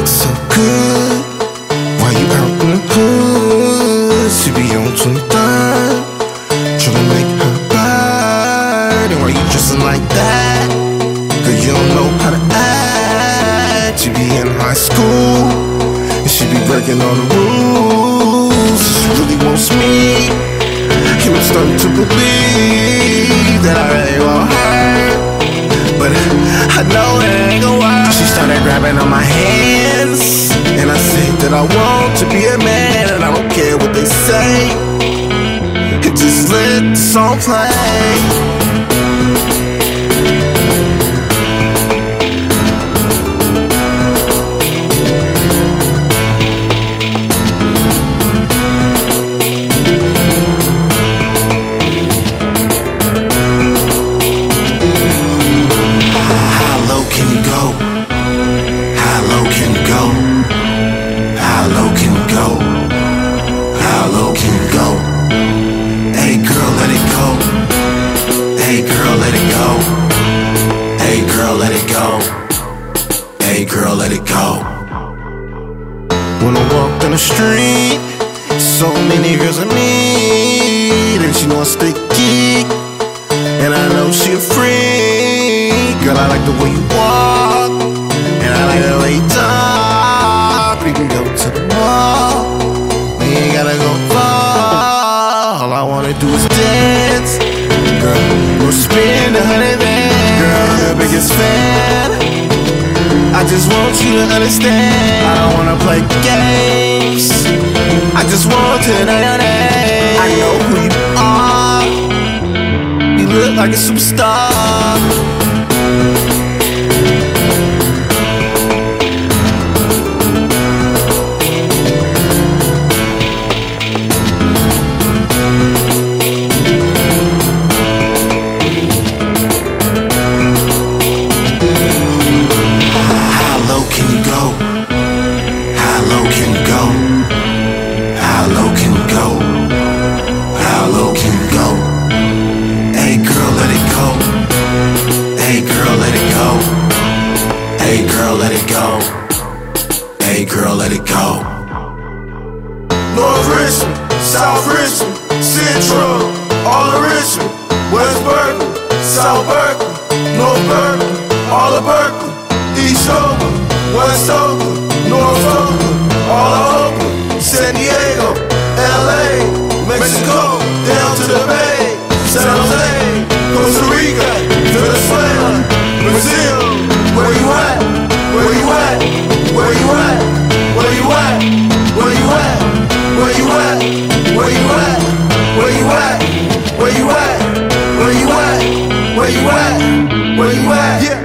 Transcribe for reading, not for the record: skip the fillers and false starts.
so good. Why you out in the hood? She be on 23rd, tryna make her bad. And why you dressing like that? Girl, you don't know how to act. She be in high school, and she be breaking all the rules. She really wants me, and I'm starting to believe that I really want her, but I know it ain't gon' work. She started grabbing on my hands, and I said that I want to be a man, and I don't care what they say. Just let the song play. Hey girl, let it go. When I walked on the street, so many girls I need, and she know I stay geek, and I know she a freak. Girl, I like the way you walk, and I like the way you talk. We can go to the mall, we ain't gotta go far. All I wanna do is dance. Girl, we'll spend 100 bands. Girl, I'm the biggest fan. I just want you to understand, I don't wanna play games. I just want to know your name. I know who you are. You look like a superstar. Hey girl, let it go. Hey girl, let it go. North Richmond, South Richmond, Central, all of Richmond, West Berkeley, South Berkeley, North Berkeley, all of Berkeley, East Oakland, West Oakland, North Oakland, all of Oakland, San Diego, LA, Mexico, down to the Bay, San Jose, Costa Rica, Venezuela, Brazil. Where you at? Where you at? Where you at? Where you at? Where you at? Where you at? Where you at? Where you at? Where you at? Where you at? Where you at? Where you at? Yeah.